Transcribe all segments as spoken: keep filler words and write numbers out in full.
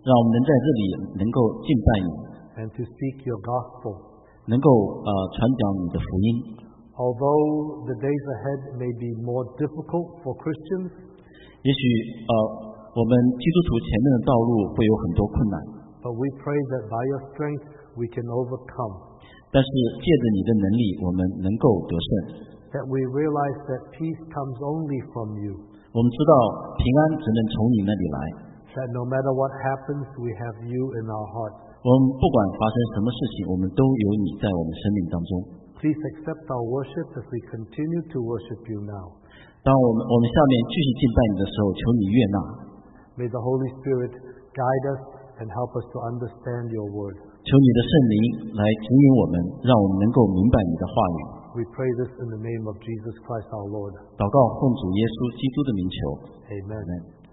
让我们能在这里能够敬拜你， and to speak your gospel. 能够呃传讲你的福音。 Although the days ahead may be more difficult for Christians, 也许呃我们基督徒前面的道路会有很多困难， but we pray that by your strength we can overcome, 但是借着你的能力，我们能够得胜。 that we realize that peace comes only from you, 我们知道平安只能从你那里来， that no matter what happens, we have you in our hearts. 我们不管发生什么事情，我们都有你在我们生命当中。 Please accept our worship as we continue to worship you now. 当我们我们下面继续敬拜你的时候，求你悦纳。 May the Holy Spirit guide us and help us to understand your word. 求你的圣灵来指引我们，让我们能够明白你的话语。 We pray this in the name of Jesus Christ our Lord. 祷告奉主耶稣基督的名求。 Amen.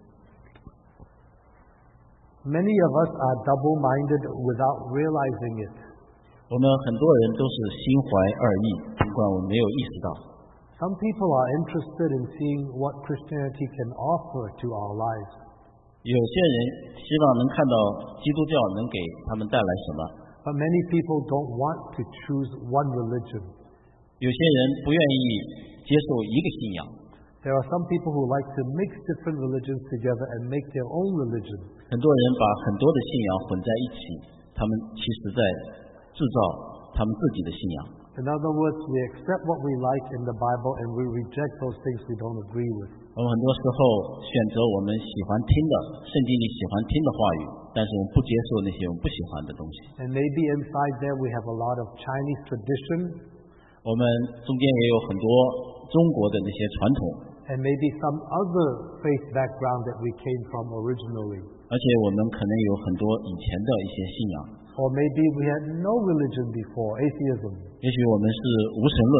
Many of us are double-minded without realizing it. 我们很多人都是心怀二意，尽管我们没有意识到。 Some people are interested in seeing what Christianity can offer to our lives. 有些人希望能看到基督教能给他们带来什么， But many people don't want to choose one religion. 有些人不愿意接受一个信仰。 There are some people who like to mix different religions together and make their own religion. 很多人把很多的信仰混在一起，他们其实在制造他们自己的信仰。 In other words, we accept what we like in the Bible and we reject those things we don't agree with. 我们很多时候选择我们喜欢听的圣经里喜欢听的话语，但是我们不接受那些我们不喜欢的东西。 And maybe inside there we have a lot of Chinese tradition, 我们中间也有很多中国的那些传统， and maybe some other faith background that we came from originally. 而且我们可能有很多以前的一些信仰， Or maybe we had no religion before, atheism. 也许我们是无神论。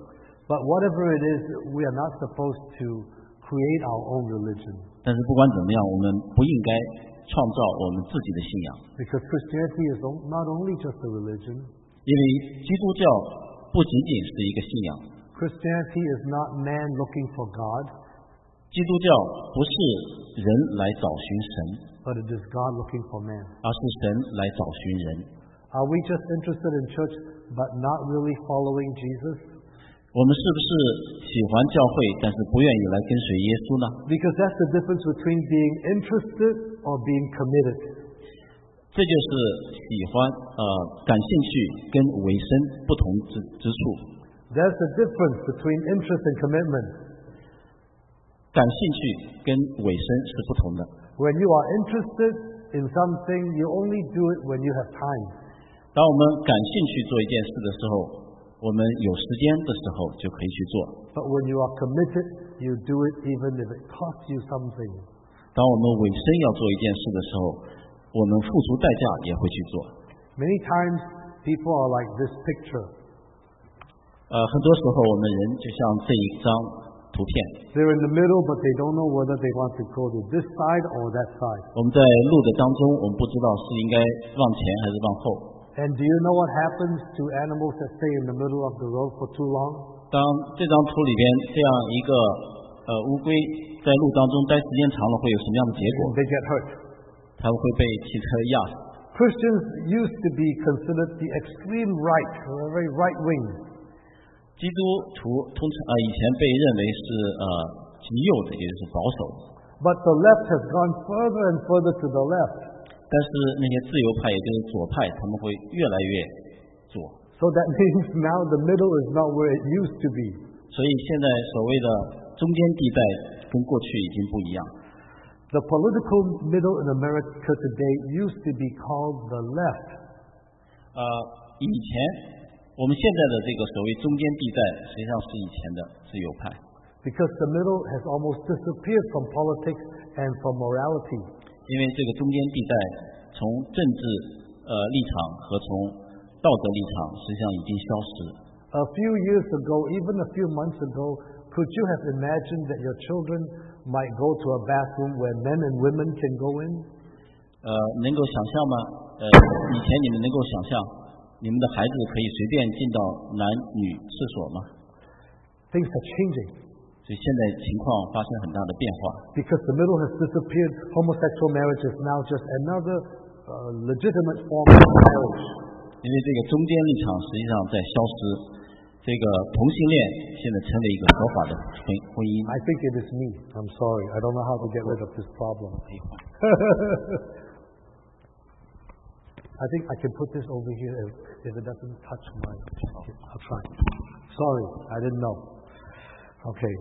But whatever it is, we are not supposed to create our own religion. 但是不管怎么样，我们不应该创造我们自己的信仰， Because Christianity is not only just a religion. 因为基督教不仅仅是一个信仰， Christianity is not man looking for God, 基督教不是人来找寻神， but it is God looking for man. 而是神来找寻人。 Are we just interested in church but not really following Jesus? 我们是不是喜欢教会，但是不愿意来跟随耶稣呢？ Because that's the difference between being interested or being committed. 这就是喜欢呃感兴趣跟委身不同之之处。 There's a difference between interest and commitment. 感兴趣跟委身是不同的。 When you are interested in something, you only do it when you have time. 当我们感兴趣做一件事的时候，我们有时间的时候就可以去做。 But when you are committed, you do it even if it costs you something. 当我们委身要做一件事的时候，我们付出代价也会去做。 Many times, people are like this picture. 呃，很多时候我们人就像这一张图片， They're in the middle, but they don't know whether they want to go to this side or that side. 我们在路的当中，我们不知道是应该往前还是往后。 And do you know what happens to animals that stay in the middle of the road for too long? 当这张图里边这样一个呃乌龟在路当中待时间长了，会有什么样的结果？ They get hurt. 它会被汽车压死。 Christians used to be considered the extreme right, or very right wing. 基督徒通常呃以前被认为是呃极右的，也就是保守的。 But the left has gone further and further to the left. 但是那些自由派，也就是左派，他们会越来越左。 So that means now the middle is not where it used to be. 所以现在所谓的中间地带跟过去已经不一样。 The political middle in America today used to be called the left. 呃，以前我们现在的这个所谓中间地带，实际上是以前的自由派。 Because the middle has almost disappeared from politics and from morality. 因为这个中间地带从政治呃立场和从道德立场实际上已经消失。 A few years ago, even a few months ago, could you have imagined that your children might go to a bathroom where men and women can go in? 呃，能够想象吗？呃，以前你们能够想象你们的孩子可以随便进到男女厕所吗？ Things are changing. 实际所以现在情况发生很大的变化。 Because the middle has disappeared, homosexual marriage is now just another uh, legitimate form of marriage. 因为这个中间立场实际上在消失，这个同性恋现在成为一个合法的婚婚姻。 I think it is me. I'm sorry. I don't know how to get rid of this problem. I think I can put this over here if, if it doesn't touch my... I'll try. Sorry, I didn't know. Okay.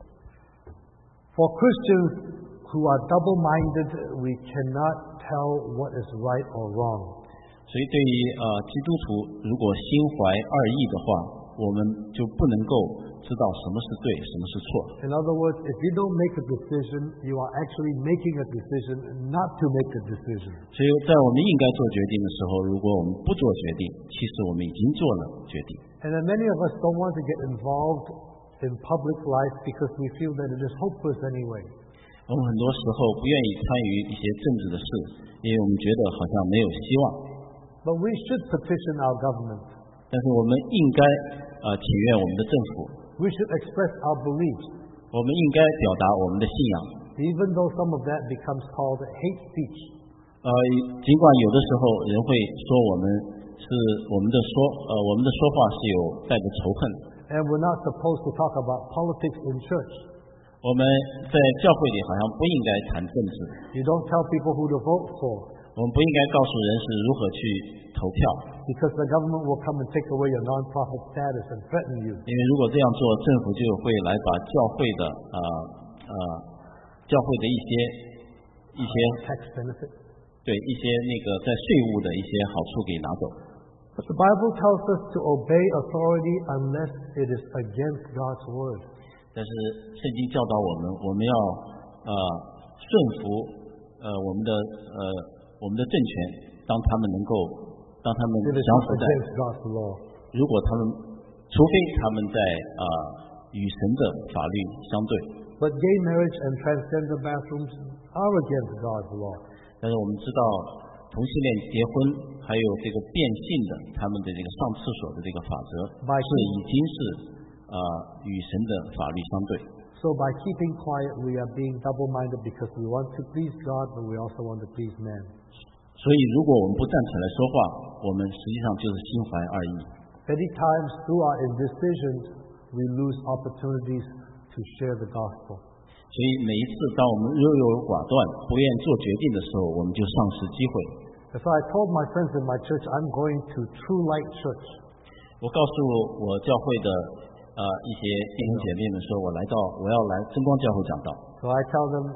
For Christians who are double-minded, we cannot tell what is right or wrong. 所以对于呃基督徒如果心怀二意的话，我们就不能够知道什么是对，什么是错。 In other words, if you don't make a decision, you are actually making a decision not to make a decision. 所以在我们应该做决定的时候，如果我们不做决定，其实我们已经做了决定。 And then many of us don't want to get involved in public life because we feel that it is hopeless anyway. 我们很多时候不愿意参与一些政治的事，因为我们觉得好像没有希望。 But we should petition our government. 但是我们应该呃请愿我们的政府。 We should express our beliefs. 我们应该表达我们的信仰。 Even though some of that becomes called hate speech. 呃，尽管有的时候人会说我们是我们的说呃我们的说话是有带着仇恨。 And we're not supposed to talk about politics in church. 我们在教会里好像不应该谈政治。 You don't tell people who to vote for. 我们不应该告诉人是如何去投票。 Because the government will come and take away your non-profit status and threaten you. 因为如果这样做，政府就会来把教会的呃呃教会的一些一些 tax benefit. 对一些那个在税务的一些好处给拿走。 But the Bible tells us to obey authority unless it is against God's word. 但是圣经教导我们，我们要呃顺服呃我们的呃我们的政权，当他们能够，当他们降服在，如果他们，除非他们在啊、呃、与神的法律相对。 But gay marriage and transgender bathrooms are against God's law. 但是我们知道，同性恋结婚还有这个变性的，他们的这个上厕所的这个法则是已经是啊、呃、与神的法律相对。 So by keeping quiet, we are being double-minded because we want to please God, but we also want to please man. 所以，如果我们不站起来说话，我们实际上就是心怀二意。 Many times through our indecisions, we lose opportunities to share the gospel. 所以每一次当我们优柔寡断、不愿做决定的时候，我们就丧失机会。 So I told my friends in my church, I'm going to True Light Church. 我告诉我教会的呃一些弟兄姐妹们说，我来到我要来真光教会讲道。 So I tell them,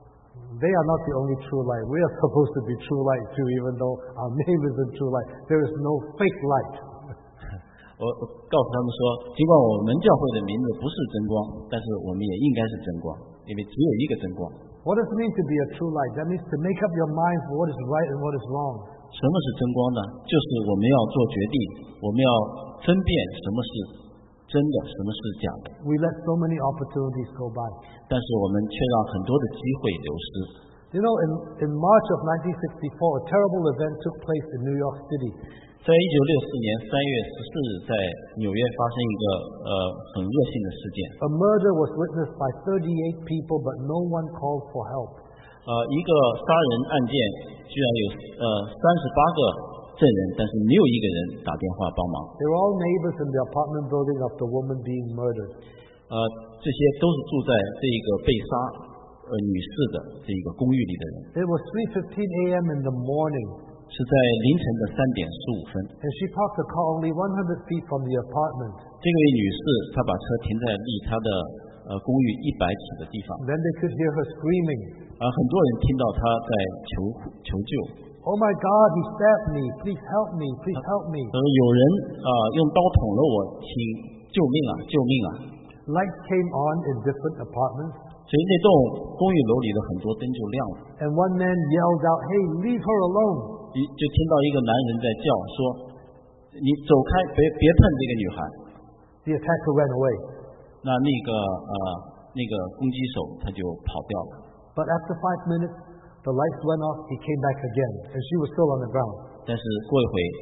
they are not the only true light. We are supposed to be true light too, even though our name isn't true light. There is no fake light. 我告诉他们说，尽管我们教会的名字不是真光，但是我们也应该是真光，因为只有一个真光。 What does it mean to be a true light? That means to make up your mind for what is right and what is wrong. 什么是真光呢？就是我们要做决定，我们要分辨什么是真的，什么是假的。 We let so many opportunities go by. 但是我们却让很多的机会流失。 You know, in, in March of nineteen sixty-four, a terrible event took place in New York City. 在一九六四年三月十四日，在纽约发生一个呃很恶性的事件。 A murder was witnessed by thirty-eight people, but no one called for help. 呃，一个杀人案件居然有呃三十八个证人，但是没有一个人打电话帮忙。 They were all neighbors in the apartment building of the woman being murdered. 呃，这些都是住在这个被杀呃女士的这个公寓里的人。 It was three fifteen a.m. in the morning. 是在凌晨的三点十五分。 And she parked the car only one hundred feet from the apartment. 这位女士她把车停在离她的呃公寓一百尺的地方。 Then they could hear her screaming. 而很多人听到她在求求救。 Oh my God, he stabbed me. Please help me. Please help me. 呃，有人啊、呃、用刀捅了我，请救命啊！救命啊！ Lights came on in different apartments. 所以那栋公寓楼里的很多灯就亮了。 And one man yelled out, "Hey, leave her alone." 一就听到一个男人在叫说：“你走开，别别碰这个女孩。” The attacker ran away. 那那个呃那个攻击手他就跑掉了。 But after five minutes, the lights went off. He came back again, and she was still on the ground. 但是过一会，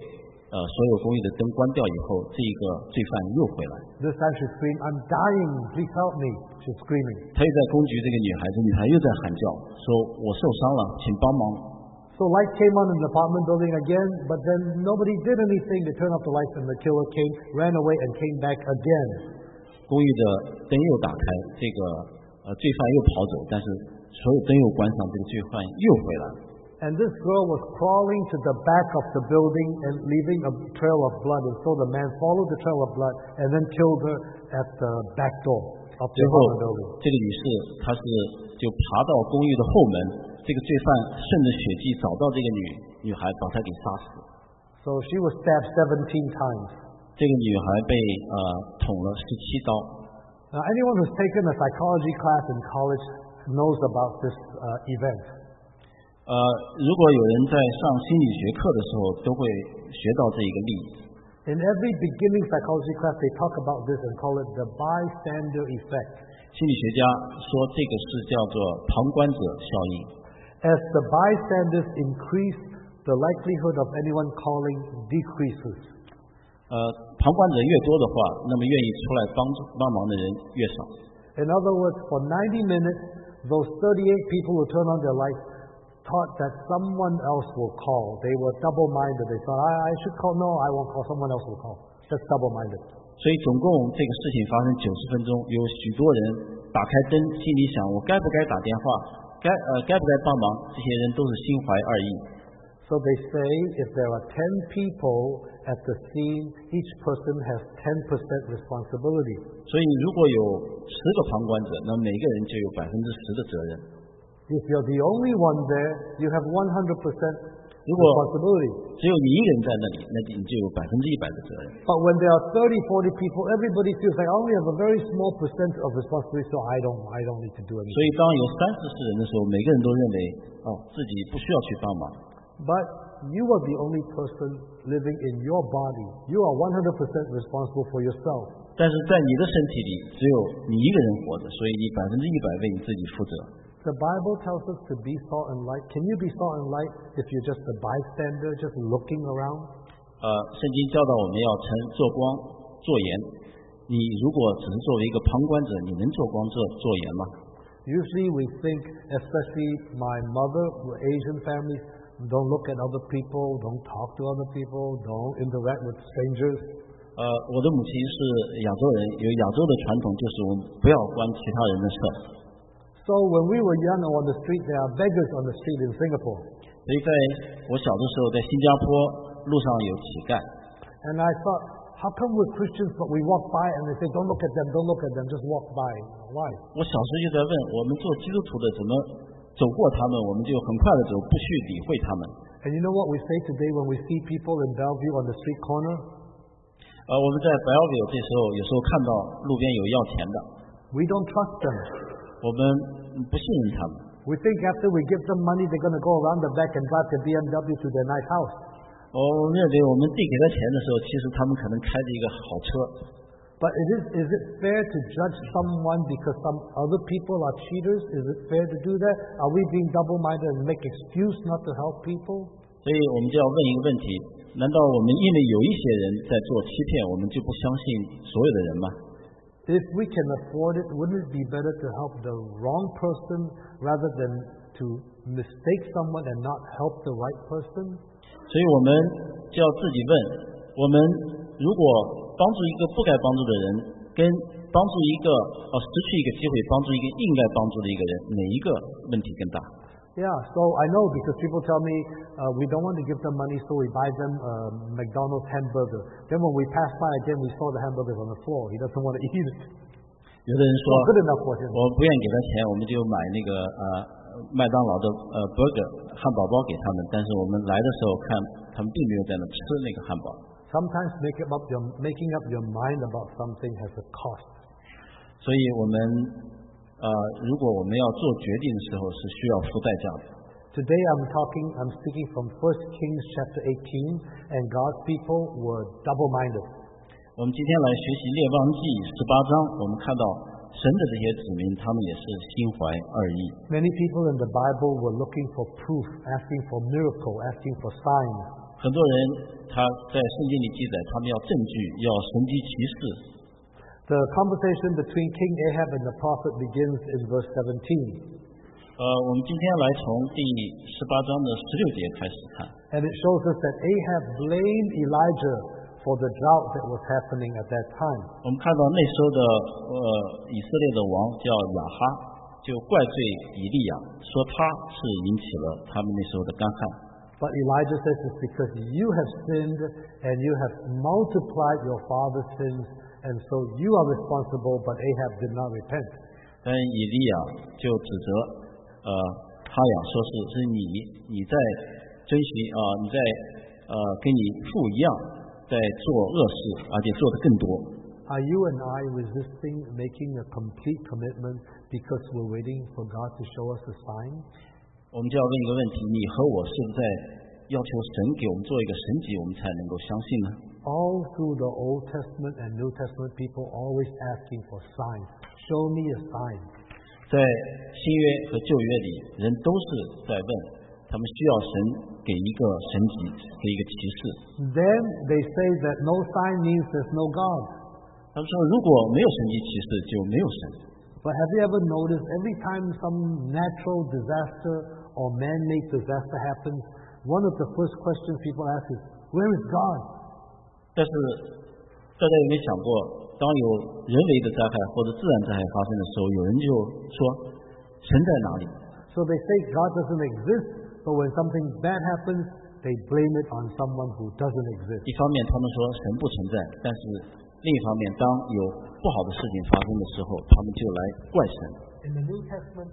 呃所有公寓的灯关掉以后，这一个罪犯又回来。 This time she screamed, "I'm dying! Please help me!" She's screaming. 他又在公局，这个女孩子，女孩又在喊叫，说我受伤了，请帮忙。 So light came on in the apartment building again, but then nobody did anything. They turned off the lights and the killer came, ran away and came back again. 公寓的灯又打开，这个呃罪犯又跑走，但是所有灯又关上，这个罪犯又回来。 And this girl was crawling to the back of the building and leaving a trail of blood. And so the man followed the trail of blood and then killed her at the back door of the apartment building. 这个女士她是就爬到公寓的后门，这个罪犯顺着血迹找到这个女女孩，把她给杀死。 So she was stabbed seventeen times. 这个女孩被呃捅了十七刀。 Now, anyone who's taken a psychology class in college knows about this uh, event. 呃，如果有人在上心理学课的时候，都会学到这一个例子。 In every beginning psychology class, they talk about this and call it the bystander effect. 心理学家说这个是叫做旁观者效应。 As the bystanders increase, the likelihood of anyone calling decreases. 呃，旁观者越多的话，那么愿意出来帮助帮忙的人越少。 In other words, for ninety minutes, those thirty-eight people who turn on their lights thought that someone else will call. They were double-minded. They thought, I, I should call. No, I won't call. Someone else will call. That's double-minded. 所以总共这个事情发生九十分钟，有许多人打开灯，心里想我该不该打电话，该呃该不该帮忙？这些人都是心怀二意。 So they say if there are ten people at the scene, each person has ten percent responsibility. 所以如果有十个旁观者，那每个人就有百分之十的责任。 If you're the only one there, you have one hundred percent 如果 responsibility. 只有你一个人在那里，那你就有百分之一百的责任。 But when there are thirty, forty people, everybody feels like I only have a very small percent of responsibility, so I don't, I don't need to do 所 anything. 以当有三四十人的时候，每个人都认为哦自己不需要去帮忙。 But you are the only person living in your body. You are one hundred percent responsible for yourself. 但是在你的身体里，只有你一个人活着，所以你百分之一百为你自己负责。 The Bible tells us to be salt and light. Can you be salt and light if you're just a bystander, just looking around? 呃，圣经教导我们要成做光做盐。你如果只是作为一个旁观者，你能做光做做盐吗？ Usually we think, especially my mother, Asian families, don't look at other people, don't talk to other people, don't interact with strangers. 呃，我的母亲是亚洲人，有亚洲的传统，就是我们不要关其他人的事。 So when we were young on the street, there are beggars on the street in Singapore. 所以在我小的时候，在新加坡路上有乞丐。 And I thought, how come we're Christians but we walk by and they say, don't look at them, don't look at them, just walk by. Why? 我小时候就在问，我们做基督徒的怎么走过他们，我们就很快的走，不去理会他们。 And you know what we say today when we see people in Bellevue on the street corner? 呃，我们在 Bellevue 这时候有时候看到路边有要钱的， We don't trust them. 我们不信任他们。 We think after we give them money, they're going to go around the back and drive the B M W to their nice house. 我们认为我们递给他钱的时候，其实他们可能开着一个好车。 But is it, is it fair to judge someone because some other people are cheaters? Is it fair to do that? Are we being double-minded and make excuse not to help people? 所以我们就要问一个问题：难道我们因为有一些人在做欺骗，我们就不相信所有的人吗？ If we can afford it, wouldn't it be better to help the wrong person rather than to mistake someone and not help the right person? 所以我们就要自己问：我们如果帮助一个不该帮助的人，跟帮助一个呃失去一个机会帮助一个应该帮助的一个人，哪一个问题更大？ Yeah, so I know because people tell me uh, we don't want to give them money, so we buy them a McDonald's hamburger. Then when we pass by again, we saw the hamburgers on the floor. He doesn't want to eat it. 有的人说 Not good enough for him. 我不愿意给他钱，我们就买那个呃麦当劳的呃 burger 汉堡包给他们，但是我们来的时候看他们并没有在那吃那个汉堡。 Sometimes make up your, making up your mind about something has a cost. 所以我们呃如果我们要做决定的时候是需要付代价的。 Today I'm talking, I'm speaking from First Kings chapter eighteen, and God's people were double-minded. 我们今天来学习列王记十八章，我们看到神的这些子民，他们也是心怀二意。 Many people in the Bible were looking for proof, asking for miracle, asking for signs. 很多人他在圣经里记载，他们要证据，要神迹奇事。 The conversation between King Ahab and the prophet begins in verse seventeen. 呃，我们今天来从第十八章的十六节开始看。 And it shows us that Ahab blamed Elijah for the drought that was happening at that time. 我们看到那时候的呃以色列的王叫亚哈，就怪罪以利亚，说他是引起了他们那时候的干旱。 But Elijah says it's because you have sinned and you have multiplied your father's sins, and so you are responsible, but Ahab did not repent. 但以利亚就指责呃哈雅，说是是你你在遵循啊、呃、你在呃跟你父一样在做恶事，而且做得更多。 Are you and I resisting making a complete commitment because we're waiting for God to show us a sign? 我们就要问一个问题：你和我是不是在要求神给我们做一个神迹，我们才能够相信呢？ All through the Old Testament and New Testament, people always asking for signs. Show me a sign. 在新约和旧约里，人都是在问，他们需要神给一个神迹，给一个启示。 Then they say that no sign means there's no God. 他们说，如果没有神迹启示，就没有神。 But have you ever noticed every time some natural disaster or man-made disaster happens, one of the first questions people ask is, where is God? 但是大家有没有想过，当有人为的灾害或者自然灾害发生的时候，有人就说神在哪里？ So they say God doesn't exist, but when something bad happens, they blame it on someone who doesn't exist. 一方面他们说神不存在，但是另一方面，当有不好的事情发生的时候，他们就来怪神。 In the New Testament,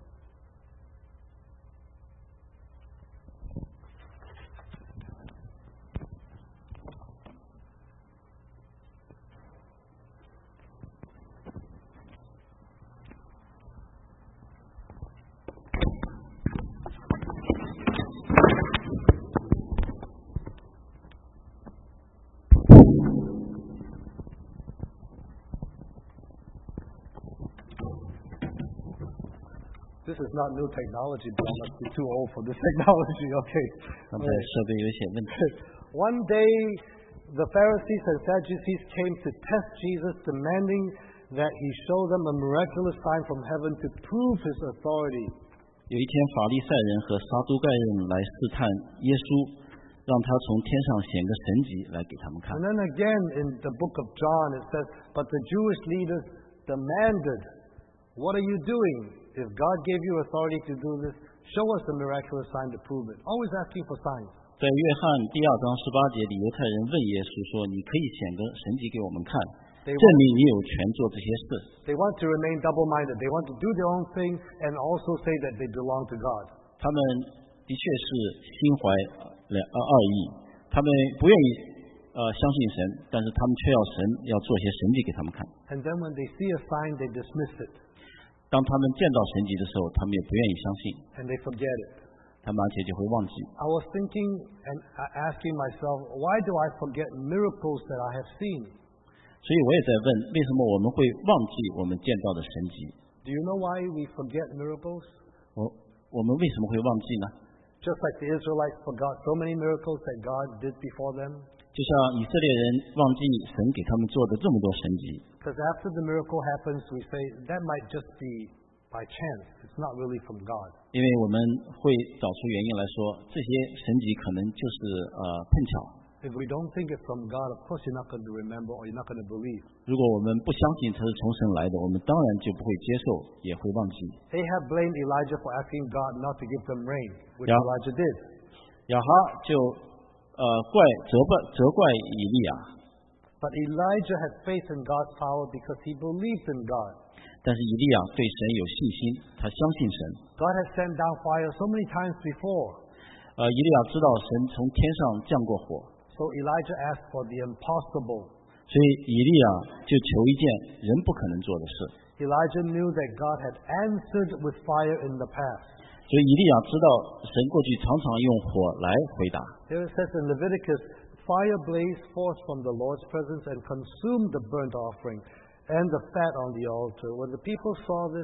this is not new technology, but I must be too old for this technology. Okay. 刚才设备有些问题。 One day, the Pharisees and Sadducees came to test Jesus, demanding that he show them a miraculous sign from heaven to prove his authority. 有一天，法利赛人和撒都盖人来试探耶稣，让他从天上显个神迹来给他们看。 And then again in the book of John, it says, but the Jewish leaders demanded, what are you doing? If God gave you authority to do this, show us a miraculous sign to prove it. Always asking for signs. 在约翰第二章十八节里，犹太人问耶稣说：“你可以显个神迹给我们看， They 证 want, 明你有权做这些事。” they want to remain double-minded. They want to do their own thing and also say that they belong to God. 他们的确是心怀两呃二意，他们不愿意呃相信神，但是他们却要神要做些神迹给他们看。 And then when they see a sign, they dismiss it 当他们见到神迹的时候，他们也不愿意相信， and they forget it. 他们而且就会忘记。 I was thinking and asking myself, why do I forget miracles that I have seen? 所以我也在问，为什么我们会忘记我们见到的神迹？ Do you know why we forget miracles? 我我们为什么会忘记呢？ Just like the Israelites forgot so many miracles that God did before them. 就像以色列人忘记神给他们做的这么多神迹。 Because after the miracle happens, we say, that might just be by chance. It's not really from God. 因为我们会找出原因来说，这些神迹可能就是呃碰巧。 If we don't think it's from God, of course you're not going to remember or you're not going to believe. 如果我们不相信它是从神来的，我们当然就不会接受，也会忘记。 Ahab blamed Elijah for asking God not to give them rain, which Yeah. Elijah did. 亚哈就呃怪责怪责怪以利亚， But Elijah had faith in God's power because he believed in God. 但是以利亚对神有信心，他相信神。 God had sent down fire so many times before. 呃，以利亚知道神从天上降过火， So Elijah asked for the impossible. 所以以利亚就求一件人不可能做的事。 Elijah knew that God had answered with fire in the past. 所以以利亚知道神过去常常用火来回答。 Here it says in Leviticus, fire blazed forth from the Lord's presence and consumed the burnt offering and the fat on the altar. When the people saw this,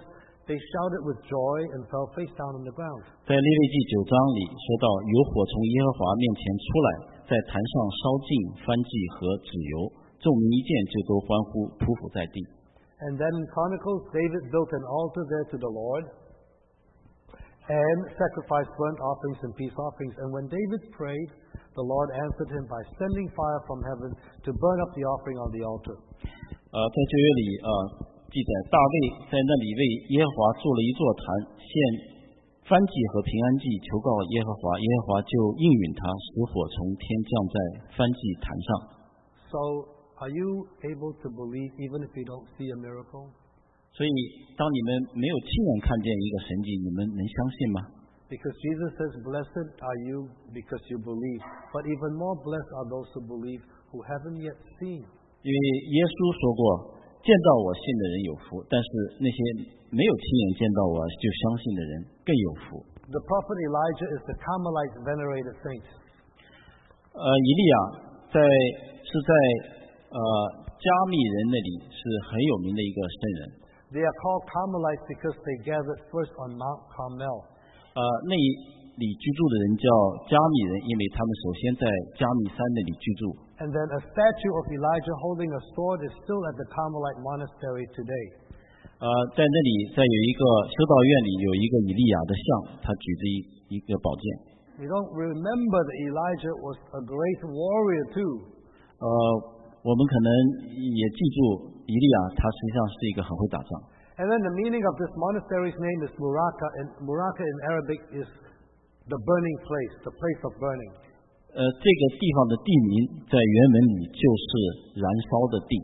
they shouted with joy and fell face down on the ground. 在利未记九章里说到，有火从耶和华面前出来，在坛上烧尽燔祭和脂油，众民一见就都欢呼，匍匐在地。 And then in Chronicles, David built an altar there to the Lord and sacrificed burnt offerings and peace offerings. And when David prayed, the Lord answered him by sending fire from heaven to burn up the offering on the altar. 呃，在旧约里呃记载，大卫在那里为耶和华筑了一座坛，献燔祭和平安祭，求告耶和华，耶和华就应允他，使火从天降在燔祭坛上。 So, are you able to believe even if you don't see a miracle? 所以，当你们没有亲眼看见一个神迹，你们能相信吗？ Because Jesus says, "Blessed are you because you believe." But even more blessed are those who believe who haven't yet seen. 因为耶稣说过，见到我信的人有福，但是那些没有亲眼见到我就相信的人更有福。 The prophet Elijah is the Carmelite venerated saint. 呃，以利亚在是在呃加密人那里是很有名的一个圣人。 They are called Carmelites because they gathered first on Mount Carmel. 呃，那里居住的人叫加密人，因为他们首先在加密山那里居住。 And then a statue of Elijah holding a sword is still at the Carmelite monastery today. 呃，在那里，在有一个修道院里有一个以利亚的像，他举着一一个宝剑。 We don't remember that Elijah was a great warrior too. 呃，我们可能也记住以利亚，他实际上是一个很会打仗。 And then the meaning of this monastery's name is Muraka, and Muraka in Arabic is the burning place, the place of burning. 呃，这个地方的地名在原文里就是燃烧的地。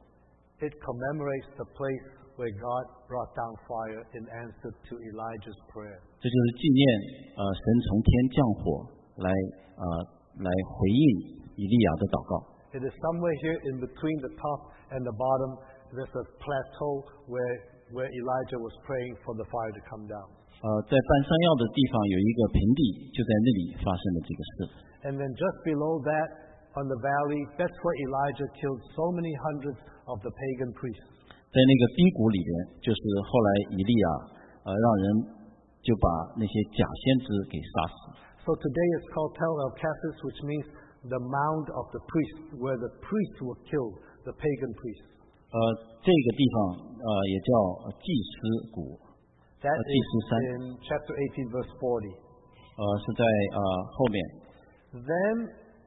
It commemorates the place where God brought down fire in answer to Elijah's prayer. 这就是纪念呃神从天降火来呃来回应以利亚的祷告。 It is somewhere here in between the top and the bottom. There's a plateau where where Elijah was praying for the fire to come down. 呃，在半山腰的地方有一个平地，就在那里发生了这个事。 And then just below that, on the valley, that's where Elijah killed so many hundreds of the pagan priests. 在那个低谷里边，就是后来以利亚呃让人就把那些假先知给杀死。 So today it's called Tel El-Cassis, which means the mound of the priests, where the priests were killed, the pagan priests. 呃，这个地方呃也叫祭司谷。 That is in chapter eighteen, verse forty. 呃，是在呃后面。 Then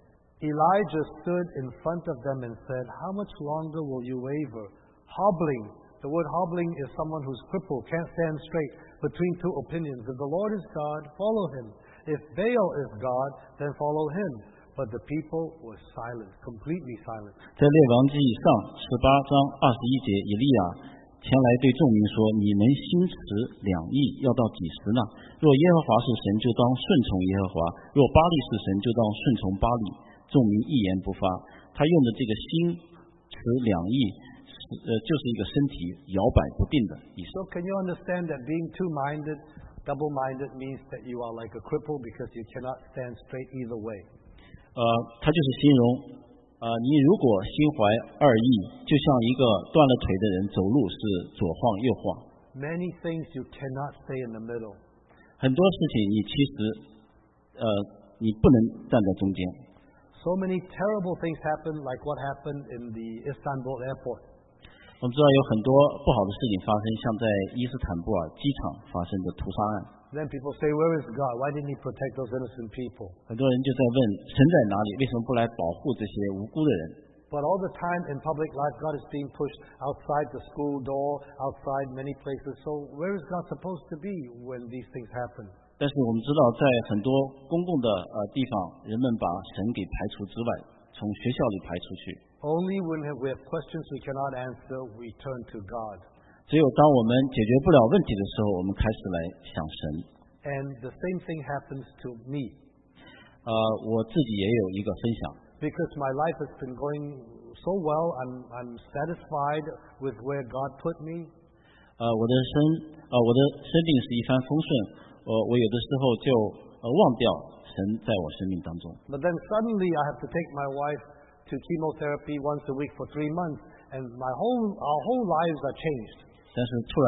Elijah stood in front of them and said, "How much longer will you waver? Hobbling." The word hobbling is someone who's crippled, can't stand straight between two opinions. If the Lord is God, follow him. If Baal is God, then follow him. But the people were silent, completely silent. 在列王记上十八章二十一节，以利亚前来对众民说：“你们心持两意，要到几时呢？若耶和华是神，就当顺从耶和华；若巴力是神，就当顺从巴力。”众民一言不发。他用的这个心持两意，呃，就是一个身体摇摆不定的意思。 So can you understand that being two-minded, double-minded means that you are like a cripple because you cannot stand straight either way? 呃，他就是形容，呃，你如果心怀二意，就像一个断了腿的人走路是左晃右晃。 Many things you cannot stay in the middle. 很多事情你其实，呃，你不能站在中间。 So many terrible things happen, like what happened in the Istanbul airport. 我们知道有很多不好的事情发生，像在伊斯坦布尔机场发生的屠杀案。 Then people say, "Where is God? Why didn't He protect those innocent people?" 很多人就在问神在哪里？为什么不来保护这些无辜的人？ But all the time in public life, God is being pushed outside the school door, outside many places. So where is God supposed to be when these things happen? 但是我们知道，在很多公共的呃地方，人们把神给排除之外，从学校里排出去。 Only when we have questions we cannot answer, we turn to God. 只有当我们解决不了问题的时候，我们开始来想神。 And the same thing happens to me. 呃，我自己也有一个分享。 Because my life has been going so well, I'm I'm satisfied with where God put me. 呃，我的生呃我的生命是一帆风顺，我我有的时候就呃忘掉神在我生命当中。 But then suddenly I have to take my wife to chemotherapy once a week for three months, and my whole our whole lives are changed. 但是突然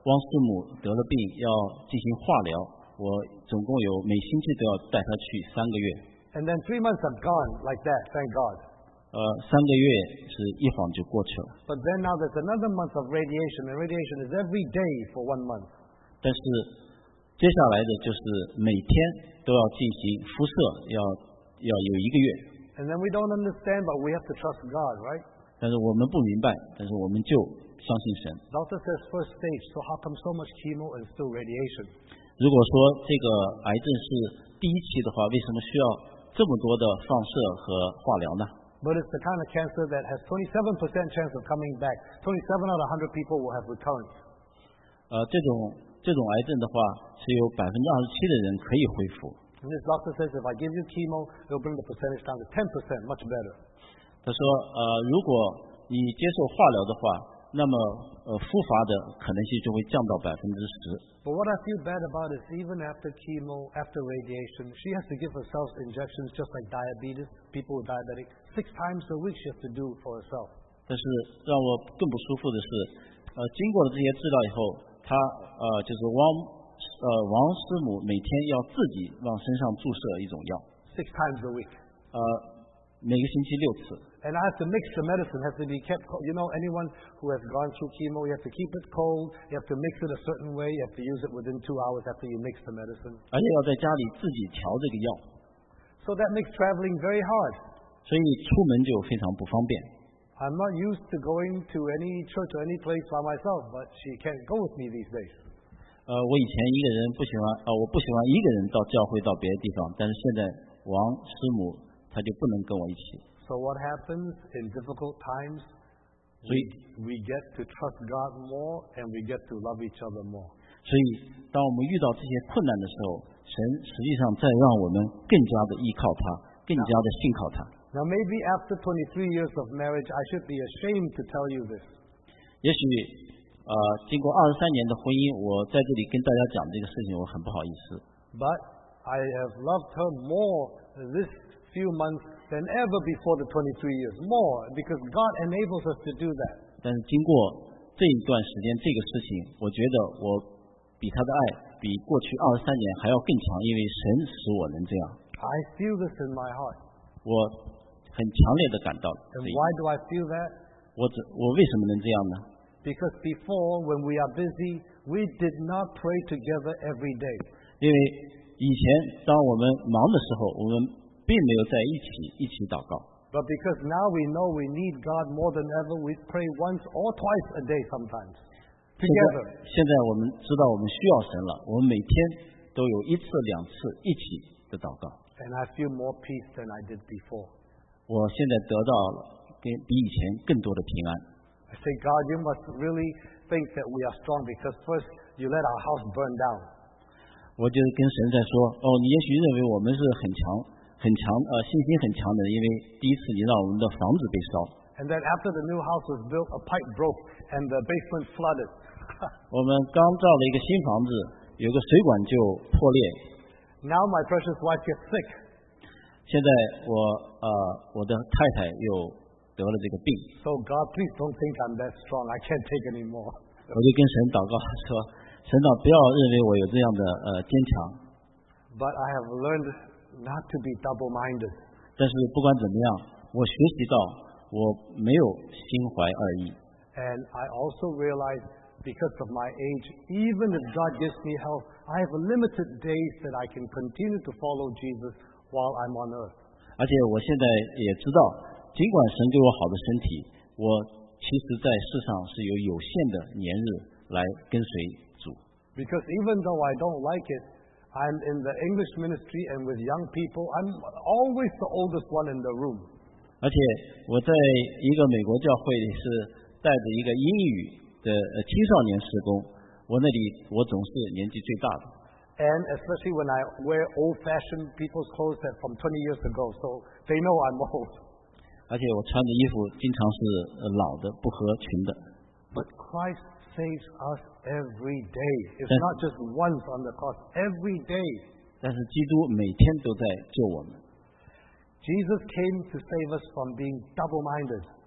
汪师母得了病要进行化疗，我总共有每星期都要带她去三个月。 And then three months have gone like that, thank God. 呃，三个月是一晃就过去了。 But then now there's another month of radiation, and radiation is every day for one month. 但是接下来的就是每天都要进行辐射，要要有一个月。 And then we don't understand, but we have to trust God, right? 但是我们不明白，但是我们就相信神。 Doctor says first stage, so how come so much chemo and still radiation? 如果说这个癌症是第一期的话，为什么需要这么多的放射和化疗呢？ But it's the kind of cancer that has twenty-seven percent chance of coming back. twenty-seven out of one hundred people will have recurrence. 呃，这种这种癌症的话，是有百分之二十七的人可以恢复。 And this doctor says if I give you chemo, it'll bring the percentage down to ten percent, much better. 他说，呃，如果你接受化疗的话，那么呃复发的可能性就会降到百分之十。 But what I feel bad about is even after chemo, after radiation, she has to give herself injections just like diabetes, people with diabetic, six times a week she has to do for herself. 但是让我更不舒服的是，呃，经过了这些治疗以后，他呃就是汪呃王师母每天要自己往身上注射一种药， Six times a week. 呃，每个星期六次。 And I have to mix the medicine, has to be kept cold. You know, anyone who has gone through chemo, you have to keep it cold, you have to mix it a certain way, you have to use it within two hours after you mix the medicine. 而且要在家里自己调这个药， So that makes traveling very hard. 所以出门就非常不方便。 I'm not used to going to any church or any place by myself, but she can't go with me these days. 呃，我以前一个人不喜欢，呃，我不喜欢一个人到教会到别的地方，但是现在王师母她就不能跟我一起。 So what happens in difficult times? We, we get to trust God more and we get to love each other more. 所以，当我们遇到这些困难的时候，神实际上在让我们更加的依靠他，更加的信靠他。 Now maybe after twenty-three years of marriage, I should be ashamed to tell you this. 也许，呃，经过二十三年的婚姻，我在这里跟大家讲这个事情，我很不好意思。 But I have loved her more this few months than ever before the twenty-three years. More, because God enables us to do that. 但是经过这一段时间，这个事情，我觉得我比他的爱比过去二十三年还要更强，因为神使我能这样。 I feel this in my heart. 我很强烈的感到 And 这一 why do I feel that? 我只我为什么能这样呢？ Because before, when we are busy, we did not pray together every day. 因为以前当我们忙的时候，我们并没有在一起一起祷告。 But because now we know we need God more than ever, we pray once or twice a day sometimes. 现在 Together. 现在我们知道我们需要神了，我们每天都有一次两次一起的祷告。 And I feel more peace than I did before. 我现在得到了跟比以前更多的平安。 I say, God, you must really think that we are strong because first you let our house burn down. 我就跟神在说，哦，你也许认为我们是很强、很强，呃，信心很强的，因为第一次你让我们的房子被烧。 And then after the new house was built, a pipe broke and the basement flooded. 我们刚造了一个新房子，有个水管就破裂。 Now my precious wife gets sick. 现在我呃我的太太又得了这个病， So God, please don't think I'm that strong. I can't take anymore. 我就跟神祷告说，神啊，不要认为我有这样的呃坚强。 But I have learned not to be double-minded. 但是不管怎么样，我学习到我没有心怀二意。 And I also realize because of my age, even if God gives me health, I have limited days that I can continue to follow Jesus while I'm on earth. 而且我现在也知道，尽管神给我好的身体，我其实在世上是有有限的年日来跟随主。 Because even though I don't like it, I'm in the English ministry and with young people, I'm always the oldest one in the room. 而且我在一个美国教会里是带着一个英语的呃青少年事工，我那里我总是年纪最大的。 And especially when I wear old-fashioned people's clothes that from twenty years ago, so they know I'm old. 而且我穿的衣服经常是呃老的、不合群的。 But Christ saves us every day. It's not just once on the cross, every day. 但是基督每天都在救我们。 Jesus came to save us from being double-minded.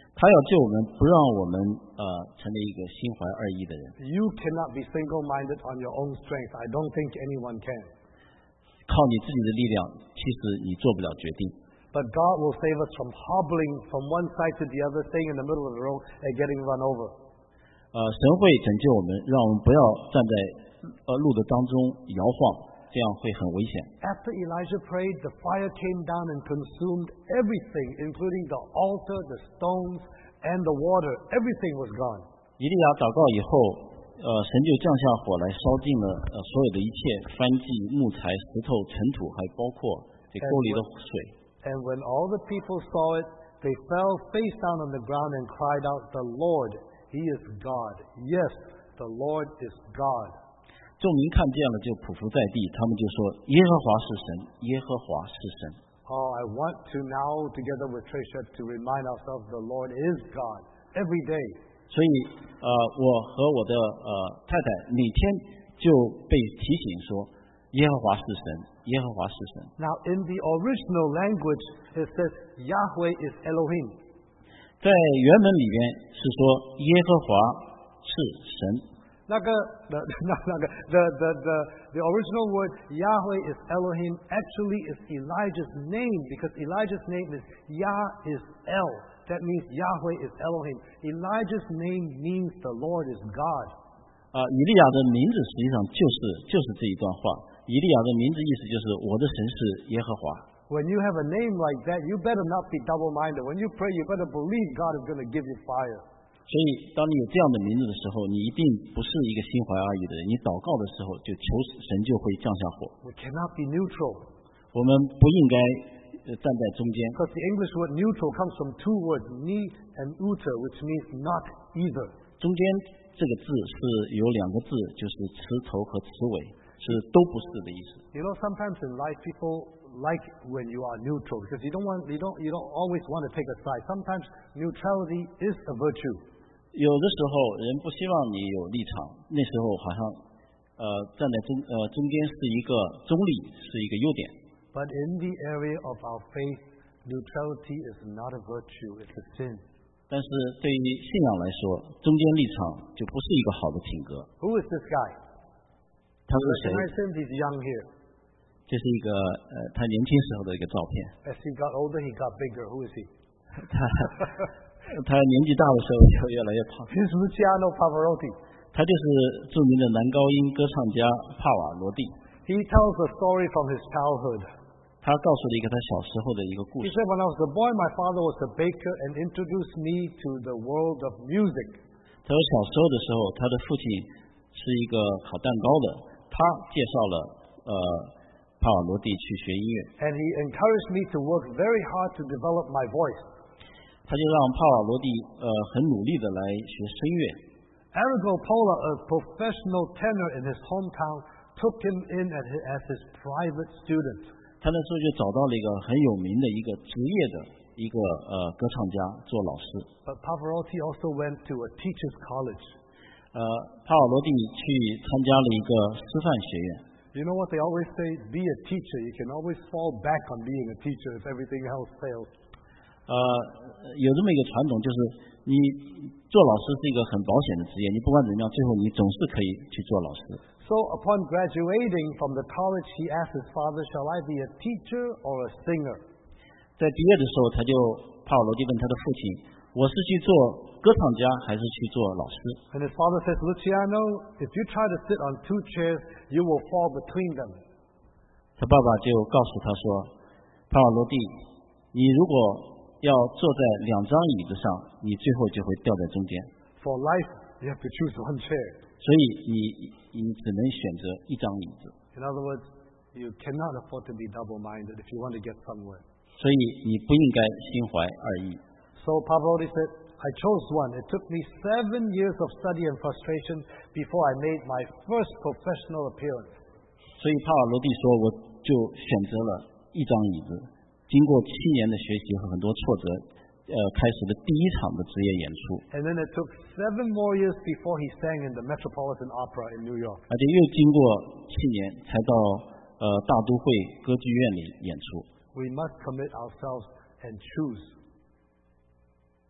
他要救我们，不让我们呃成为一个心怀二意的人。 You cannot be single-minded on your own strength. I don't think anyone can. 靠你自己的力量，其实你做不了决定。 But God will save us from hobbling from one side to the other, staying in the middle of the road and getting run over. 呃，神会拯救我们，让我们不要站在呃路的当中摇晃，这样会很危险。 After Elijah prayed, the fire came down and consumed everything, including the altar, the stones, and the water. Everything was gone. 以利亚祷告以后，呃，神就降下火来，烧尽了呃所有的一切燔祭、木材、石头、尘土，还包括这沟里的水。 And when all the people saw it, they fell face down on the ground and cried out, "The Lord, He is God. Yes, the Lord is God." 众民看见了，就匍匐在地，他们就说：“耶和华是神，耶和华是神。” Oh, I want to now, together with Tricia, to remind ourselves the Lord is God every day. 所以，呃，我和我的呃太太每天就被提醒说，耶和华是神，耶和华是神。 Now, in the original language, it says Yahweh is Elohim. 在原文里边是说耶和华是神。 那个 the, the, the, the, the original word Yahweh is Elohim actually is Elijah's name, because Elijah's name is Yah is El. That means Yahweh is Elohim. Elijah's name means the Lord is God. 啊、以利亚的名字实际上就是就是这一段话。以利亚的名字意思就是我的神是耶和华。 When you have a name like that, you better not be double-minded. When you pray, you better believe God is going to give you fire. 所以，当你有这样的名字的时候，你一定不是一个心怀二意的人。你祷告的时候，就求神就会降下火。 We cannot be neutral. 我们不应该呃站在中间。 Because the English word neutral comes from two words, ni and uta, which means not either. 中间这个字是有两个字，就是词头和词尾，是都不是的意思。 You know, sometimes in life, people like when you are neutral, because you don't want, you don't, you don't always want to take a side. Sometimes neutrality is a virtue. 有的时候人不希望你有立场，那时候好像呃站在中呃中间是一个中立，是一个优点。 But in the area of our faith, neutrality is not a virtue, it's a sin. 但是对于信仰来说，中间立场就不是一个好的品格。 Who is this guy? 他是谁？ Recognize him? He's young here. 这是一个呃他年轻时候的一个照片。 As he got older, he got bigger. Who is he? 他他年纪大的时候就越来越胖。 He's Luciano Pavarotti. 他就是著名的男高音歌唱家帕瓦罗蒂。 He tells a story from his childhood. 他告诉了一个他小时候的一个故 He 事。 said, when I was a boy, my father was a baker and introduced me to the world of music. 他说小时候的时候，他的父亲是一个烤蛋糕的，他介绍了呃帕瓦罗蒂去学音乐。 And he encouraged me to work very hard to develop my voice. 他就让帕瓦罗蒂呃很努力的来学声乐。 Arrigo Pola, a professional tenor in his hometown, took him in as his, as his private student. 他那时候就找到了一个很有名的一个职业的一个呃歌唱家做老师。 But Pavarotti also went to a teacher's college. 呃，帕瓦罗蒂去参加了一个师范学院。 You know what they always say? Be a teacher. You can always fall back on being a teacher if everything else fails. 呃，有这么一个传统，就是你做老师是一个很保险的职业，你不管怎么样，最后你总是可以去做老师。 So upon graduating from the college, he asked his father, shall I be a teacher or a singer? 在毕业的时候，他就帕瓦罗蒂问他的父亲：“我是去做歌唱家，还是去做老师？” And his father says, Luciano, if you try to sit on two chairs, you will fall between them. 他爸爸就告诉他说：“帕瓦罗蒂，你如果要坐在两张椅子上，你最后就会掉在中间。 For life, you have to choose one chair. 所以你你只能选择一张椅子。 In other words, you cannot afford to be double-minded if you want to get somewhere. 所以你不应该心怀二意。 So Pavarotti said, I chose one. It took me seven years of study and frustration before I made my first professional appearance. 所以帕瓦罗蒂说，我就选择了一张椅子。经过七年的学习和很多挫折，呃，开始了第一场的职业演出。 And then it took seven more years before he sang in the Metropolitan Opera in New York. 而且又经过七年，才到呃大都会歌剧院里演出。 We must commit ourselves and choose.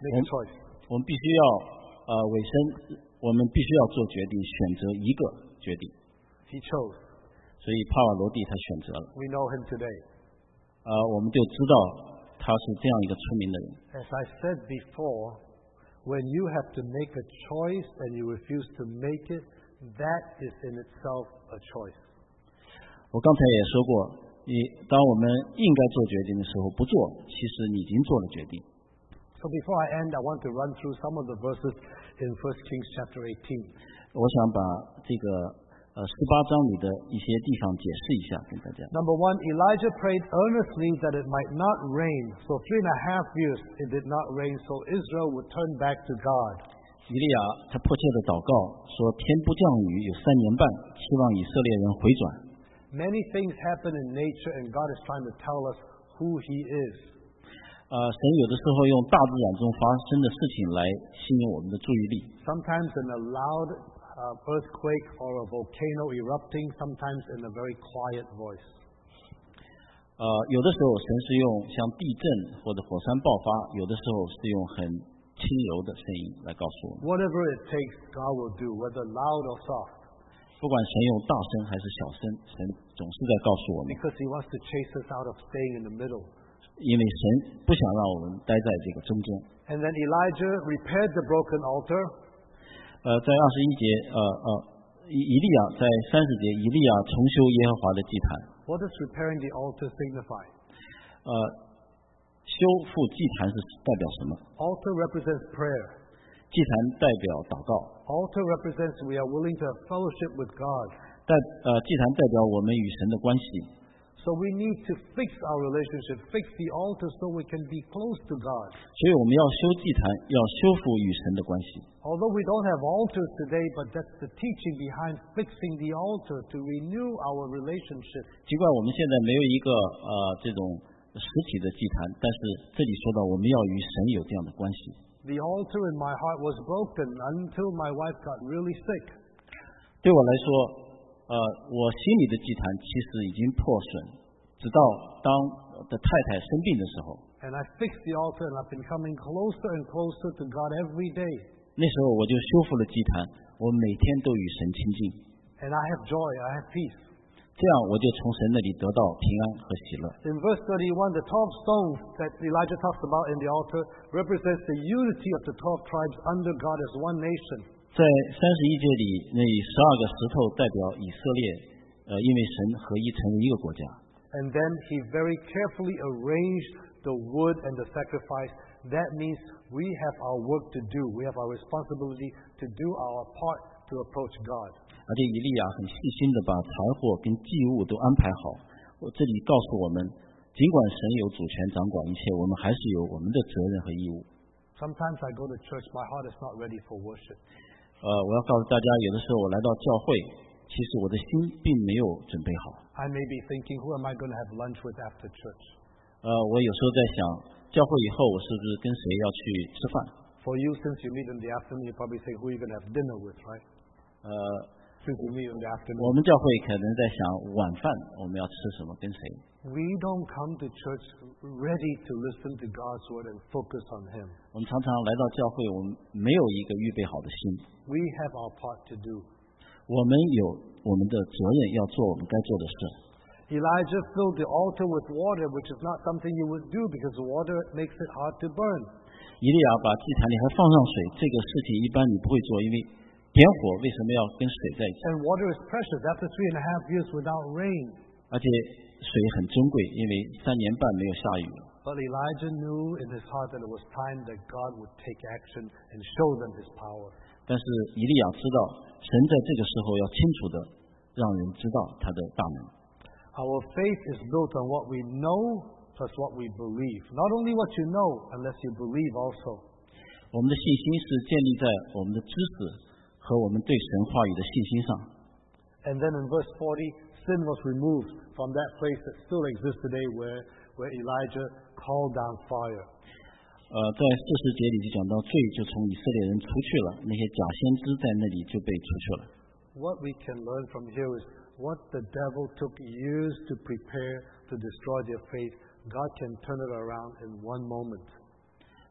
Make a choice. 我们必须要呃委身，我们必须要做决定，选择一个决定。 He chose. 所以帕瓦罗蒂他选择了。 We know him today. 呃，我们就知道他是这样一个出名的人。 As I said before, when you have to make a choice and you refuse to make it, that is in itself a choice. 我刚才也说过，你当我们应该做决定的时候不做，其实你已经做了决定。 So before I end, I want to run through some of the verses in First Kings chapter eighteen. 我想把这个呃十八章里的一些地方解释一下跟大家。 Number one, Elijah prayed earnestly that it might not rain. So three and a half years it did not rain, so Israel would turn back to God. 以利亚他迫切的祷告说，天不降雨有三年半，期望以色列人回转。 Many things happen in nature, and God is trying to tell us who He is. 呃，神有的时候用大自然中发生的事情来吸引我们的注意力。 Sometimes in a loud uh, earthquake or a volcano erupting, sometimes in a very quiet voice. 呃，有的时候神是用像地震或者火山爆发，有的时候是用很轻柔的声音来告诉我们。 Whatever it takes, God will do, whether loud or soft. 不管神用大声还是小声，神总是在告诉我们。 Because He wants to chase us out of staying in the middle. 因为神不想让我们待在这个中间。 And then Elijah repaired the broken altar. 呃，在二十一节，呃呃，以以利亚在三十节，以利亚重修耶和华的祭坛。 What does repairing the altar signify? 呃，修复祭坛是代表什么？ Altar represents prayer. 祭坛代表祷告。 Altar represents we are willing to have fellowship with God. 代呃，祭坛代表我们与神的关系。 So we need to fix our relationship, fix the altar so we can be close to God. 所以我们要修祭坛，要修复与神的关系。 Although we don't have altars today, but that's the teaching behind fixing the altar to renew our relationship. 尽管我们现在没有一个呃这种实体的祭坛，但是这里说到我们要与神有这样的关系。 The altar in my heart was broken until my wife got really sick. 对我来说，呃，我心里的祭坛其实已经破损，直到当我的太太生病的时候。 And I fixed the altar and I've been coming closer and closer to God every day. 那时候我就修复了祭坛，我每天都与神亲近。 And I have joy, I have peace. 这样我就从神那里得到平安和喜乐。 In verse thirty-one, the twelve stones that Elijah talks about in the altar represents the unity of the twelve tribes under God as one nation. 在三十一节里，那十二个石头代表以色列，呃，因为神合一成为一个国家。 And then he very carefully arranged the wood and the sacrifice. That means we have our work to do. We have our responsibility to do our part to approach God. 而且以利亚很细心的把柴火跟祭物都安排好。我这里告诉我们，尽管神有主权掌管一切，我们还是有我们的责任和义务。 Sometimes I go to church, my heart is not ready for worship. 呃，我要告诉大家，有的时候我来到教会，其实我的心并没有准备好。 I may be thinking, who am I going to have lunch with after church? 呃，我有时候在想，教会以后我是不是跟谁要去吃饭？ For you, since you meet in the afternoon, you probably say, who are you going to have dinner with, right? 呃， Since you meet in the 我 afternoon. 们教会可能在想晚饭我们要吃什么，跟谁？ We don't come to church ready to listen to God's word and focus on Him. 我们常常来到教会，我们没有一个预备好的心。 We have our part to do. 我们有我们的责任要做我们该做的事。 Elijah filled the altar with water, which is not something you would do because water makes it hard to burn. 以利亚把祭坛里还放上水，这个事情一般你不会做，因为点火为什么要跟水在一起？ And water is precious. After three and a half years without rain. 而且水很珍贵，因为三年半没有下雨了。 But Elijah knew in his heart that it was time that God would take action and show them His power. 但是以利亚知道，神在这个时候要清楚的让人知道他的大能。 Our faith is built on what we know plus what we believe. Not only what you know, unless you believe also. 我们的信心是建立在我们的知识和我们对神话语的信心上。 And then in verse forty, sin was removed from that place that still exists today where, where Elijah called down fire. 呃，在四十节里就讲到罪就从以色列人出去了，那些假先知在那里就被出去了。 What we can learn from here is what the devil took years to prepare to destroy their faith, God can turn it around in one moment.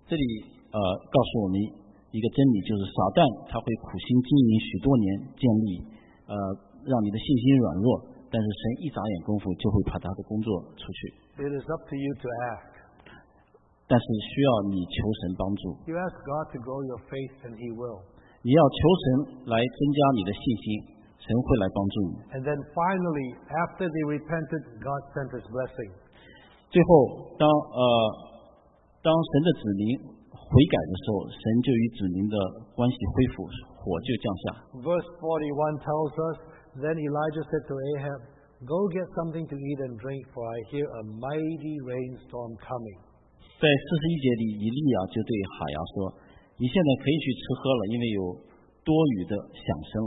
这里呃告诉我们一个真理，就是撒旦他会苦心经营许多年，建立呃让你的信心软弱，但是神一眨眼功夫就会把他的工作出去。 It is up to you to act. 但是需要你求神帮助。 You ask God to grow your faith, and He will. 你要求神来增加你的信心，神会来帮助你。 And then finally, after they repented, God sent His blessing. 最后，当呃当神的子民悔改的时候，神就与子民的关系恢复，火就降下。 Verse forty-one tells us, Then Elijah said to Ahab, Go get something to eat and drink, for I hear a mighty rainstorm coming. 在四十一节里，以利亚就对哈牙说：“你现在可以去吃喝了，因为有多余的响声了。”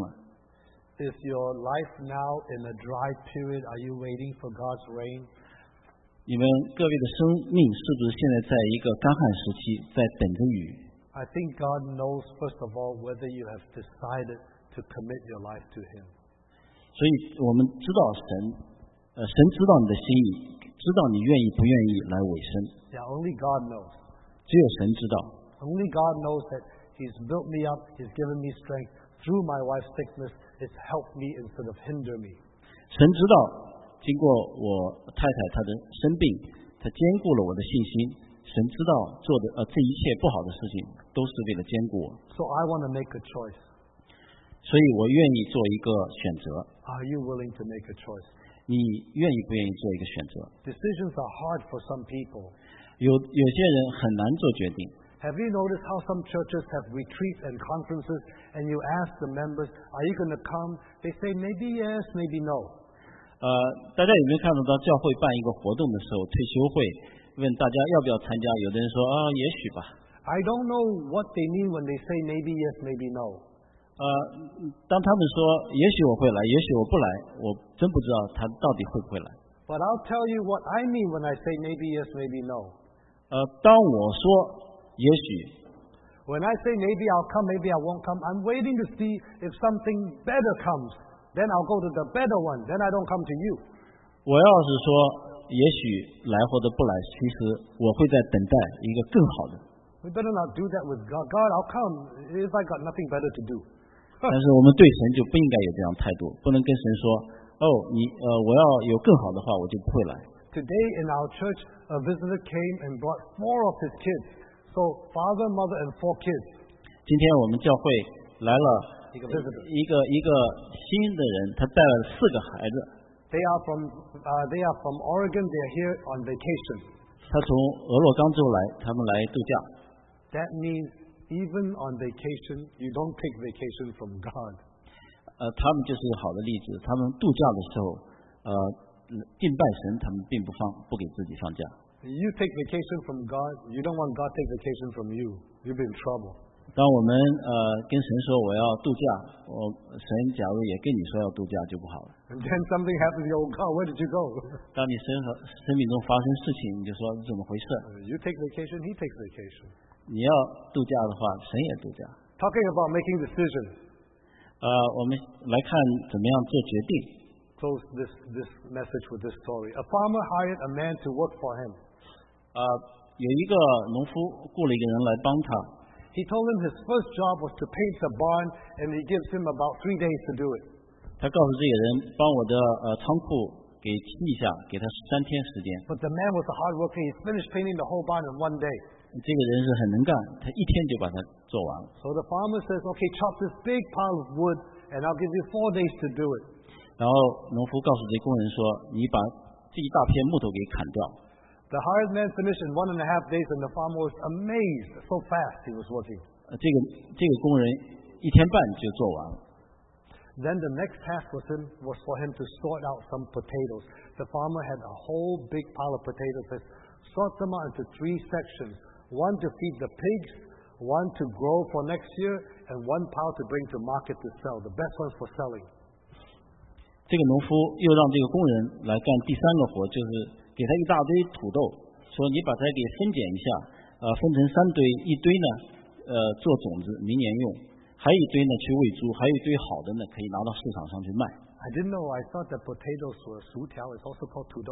Is your life now in a dry period? Are you waiting for God's rain? 你们各位的生命是不是现在在一个干旱时期，在等着雨？ I think God knows, first of all, whether you have decided to commit your life to Him. 所以我们知道神，呃，神知道你的心意，知道你愿意不愿意来委身。 Yeah, only God knows. 只有神知道。 Only God knows that He's built me up, He's given me strength. Through my wife's sickness, it's helped me instead of hinder me. 神知道，经过我太太她的生病，她兼顾了我的信心。神知道做的呃这一切不好的事情都是为了兼顾我。 So I want to make a choice. 所以我愿意做一个选择。 Are you willing to make a choice? 你愿意不愿意做一个选择？ Decisions are hard for some people. 有有些人很难做决定。 Have you noticed how some churches have retreats and conferences, and you ask the members, are you going to come? They say maybe yes, maybe no. 呃，大家有没有看到教会办一个活动的时候，退休会问大家要不要参加？有的人说啊，也许吧。 I don't know what they mean when they say maybe yes, maybe no. 呃，当他们说也许我会来，也许我不来，我真不知道他到底会不会来。 But I'll tell you what I mean when I say maybe yes, maybe no. 呃，当我说也许 When I say maybe I'll come, maybe I won't come, I'm waiting to see if something better comes. Then I'll go to the better one. Then I don't come to you. 我要是说也许来或者不来，其实我会在等待一个更好的。 We better not do that with God. God, I'll come if I got nothing better to do. 但是我们对神就不应该有这样态度，不能跟神说：“哦，你呃，我要有更好的话，我就不会来。” Today in our church, a visitor came and brought four of his kids. So father, mother, and four kids. 今天我们教会来了一个一个一个新的人，他带了四个孩子。 They are from uh, they are from Oregon. They are here on vacation. 他从俄勒冈州来，他们来度假。 That means even on vacation, you don't take vacation from God. 呃，他们就是一个好的例子。他们度假的时候，呃，敬拜神，他们并不放不给自己放假。 You take vacation from God. You don't want God to take vacation from you. You'll be in trouble. 当我们呃跟神说我要度假，我神假如也跟你说要度假就不好了。 And then something happens. You go, oh God, where did you go? 当你生活生命中发生事情，你就说怎么回事？ You take vacation. He takes vacation. 你要度假的话，神也度假。 Talking about making decisions. 呃，我们来看怎么样做决定。 Close this this message with this story. A farmer hired a man to work for him. 呃，有一个农夫雇了一个人来帮他。 He told him his first job was to paint the barn, and he gives him about three days to do it. 他告诉这个人，帮我的呃仓库给漆一下，给他三天时间。 But the man was a hard worker. He finished painting the whole barn in one day. 这个人是很能干，他一天就把它做完了。 So the farmer says, "Okay, chop this big pile of wood, and I'll give you four days to do it." 然后农夫告诉这工人说：“你把这一大片木头给砍掉。” The hired man finished in one and a half days, and the farmer was amazed. So fast he was working. 呃，这个这个工人一天半就做完了。 Then the next task was him was for him to sort out some potatoes. The farmer had a whole big pile of potatoes. Says, sort them out into three sections: one to feed the pigs, one to grow for next year, and one pile to bring to market to sell. The best ones for selling. 这个农夫又让这个工人来干第三个活，就是给他一大堆土豆，说你把它给分拣一下，呃，分成三堆，一堆呢，呃，做种子，明年用，还有一堆呢去喂猪，还有一堆好的呢可以拿到市场上去卖。 I didn't know. I thought that potatoes were 薯条. It's also called 土豆.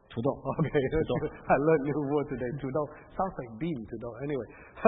土豆。 Okay, I learned new word today. 土豆 sounds like bean. 土豆 Anyway,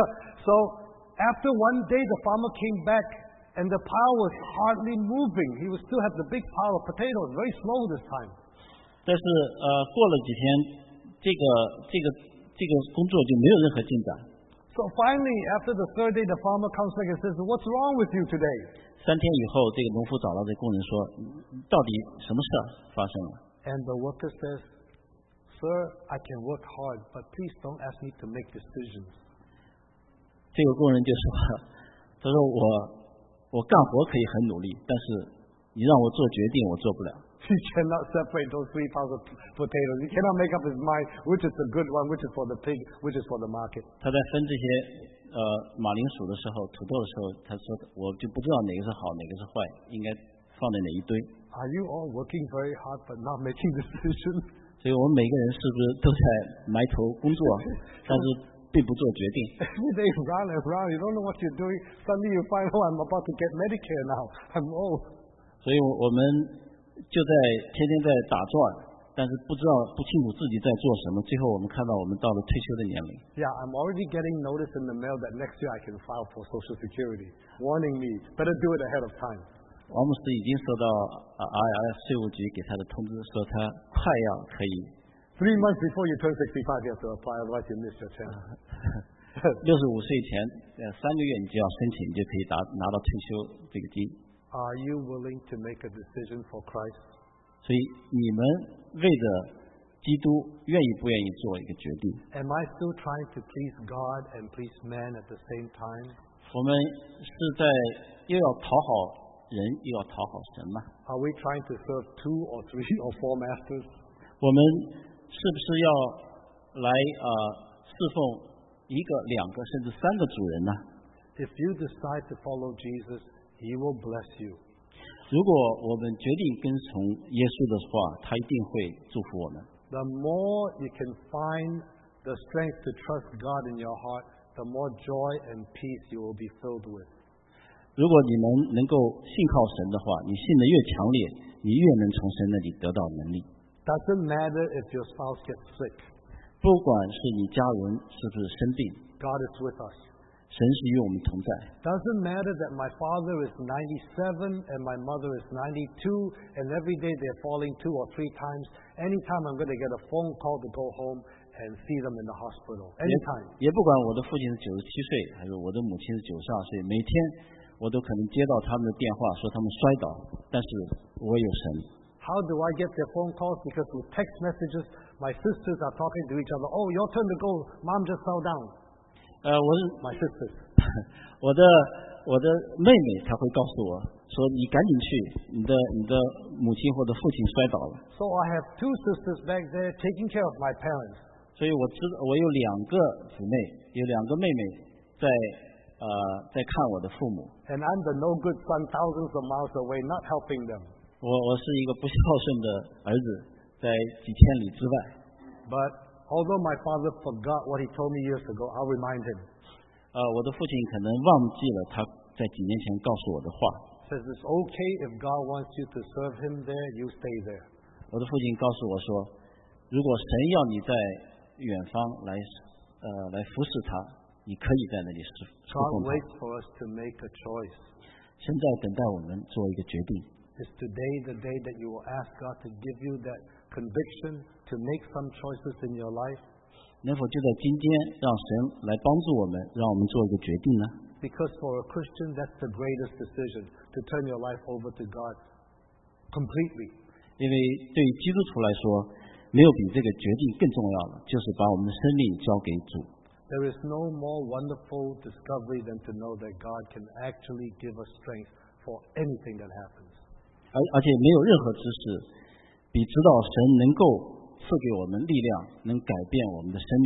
so after one day, the farmer came back, and the pile was hardly moving. He would still have the big pile of potatoes, very slow this time. 但是呃，过了几天，这个这个这个工作就没有任何进展。 So finally, after the third day, the farmer comes back and says, "What's wrong with you today?" 三天以后，这个农夫找到这工人说：“到底什么事儿发生了？” And the worker says, "Sir, I can work hard, but please don't ask me to make decisions." 这个工人就说：“他说我我干活可以很努力，但是你让我做决定，我做不了。” He cannot separate those three piles of potatoes. He cannot make up his mind which is the good one, which is for the pig, which is for the market. 他在分这些呃马铃薯的时候，土豆的时候，他说我就不知道哪个是好，哪个是坏，应该放在哪一堆。 Are you all working very hard but not making decisions? 所以我们每个人是不是都在埋头工作，但是并不做决定？ Every day round and round, you don't know what you're doing. Suddenly you find, oh, I'm about to get Medicare now. I'm old. 所以我们就在天天在打转，但是不知道不清楚自己在做什么。最后我们看到我们到了退休的年龄。 Yeah, I'm already getting notice in the mail that next year I can file for Social Security, warning me better do it ahead of time. 王牧师已经收到 I R S 税务局给他的通知，说他快要可以。 Three months before you turn sixty-five, you have to apply, otherwise you miss your chance. 六十五岁前，呃，三个月你就要申请，你就可以拿拿到退休这个金。 Are you willing to make a decision for Christ? 所以你们为着基督愿意不愿意做一个决定？ Am I still trying to please God and please man at the same time? 我们是在又要讨好人，又要讨好神吗？ Are we trying to serve two or three or four masters? 我们是不是要来呃侍奉一个、两个甚至三个主人呢？ If you decide to follow Jesus, He will bless you. 如果我们决定跟从耶稣的话，他一定会祝福我们。 The more you can find the strength to trust God in your heart, the more joy and peace you will be filled with. 如果你们能够信靠神的话，你信得越强烈，你越能从神那里得到能力。 Doesn't matter if your spouse gets sick. 不管是你家人是不是生病， God is with us. 神是与我们同在。 Doesn't matter that my father is ninety-seven and my mother is ninety-two, and every day they're falling two or three times. Anytime I'm going to get a phone call to go home and see them in the hospital. Anytime. 也不管我的父亲是九十七岁，还是我的母亲是九十二岁，每天我都可能接到他们的电话，说他们摔倒，但是我有神。 How do I get their phone calls? Because with text messages, my sisters are talking to each other. Oh, your turn to go. Mom just fell down. 呃，我是 My sisters. 我的我的妹妹，她会告诉我说：“你赶紧去，你的你的母亲或者父亲摔倒了。” So I have two sisters back there taking care of my parents. 所以我知道我有两个姊妹，有两个妹妹在呃在看我的父母。 And I'm the no good son thousands of miles away, not helping them. 我我是一个不孝顺的儿子，在几千里之外。 But although my father forgot what he told me years ago, I'll remind him. 呃，我的父亲可能忘记了他在几年前告诉我的话。 Says it's okay if God wants you to serve Him there, you stay there. 我的父亲告诉我说，如果神要你在远方来呃来服侍他，你可以在那里侍侍 God 奉他。 waits for us to make a choice. 神在等待我们做一个决定。 Is today the day that you will ask God to give you that conviction to make some choices in your life? 能否就在今天让神来帮助我们，让我们做一个决定呢？ Because for a Christian, that's the greatest decision, to turn your life over to God completely. 因为对于基督徒来说，没有比这个决定更重要了，就是把我们的生命交给主。 There is no more wonderful discovery than to know that God can actually give us strength for anything that happens. 而而且没有任何知识比知道神能够赐给我们力量，能改变我们的生命。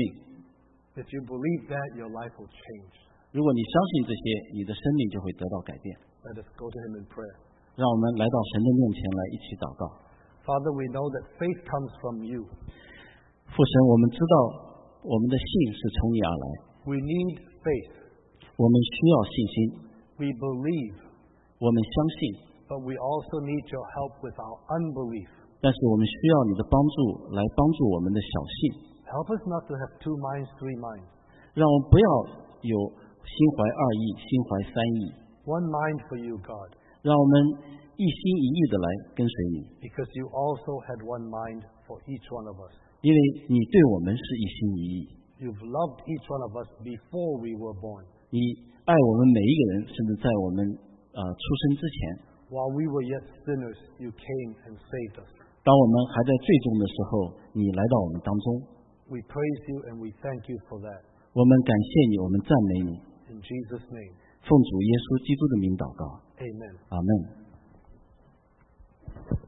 If you believe that, your life will change. 如果你相信这些，你的生命就会得到改变。 Let us go to Him in prayer. 让我们来到神的面前来一起祷告。 Father, we know that faith comes from you. 父神，我们知道我们的信是从你而来， We need faith. 我们需要信心， We believe, 我们相信， but we also need your help with our unbelief. 但是我们需要你的帮助来帮助我们的小性。 Help us not to have two minds, three minds. 让我们不要有心怀二意、心怀三意。 One mind for you, God. 让我们一心一意的来跟随你。 Because you also had one mind for each one of us. 因为你对我们是一心一意。 You've loved each one of us before we were born. 你爱我们每一个人，甚至在我们呃出生之前。 While we were yet sinners, you came and saved us. 当我们还在罪中的时候，你来到我们当中。 We praise you and we thank you for that. 我们感谢你，我们赞美你。 In Jesus' name. 奉主耶稣基督的名祷告。 Amen. 阿们。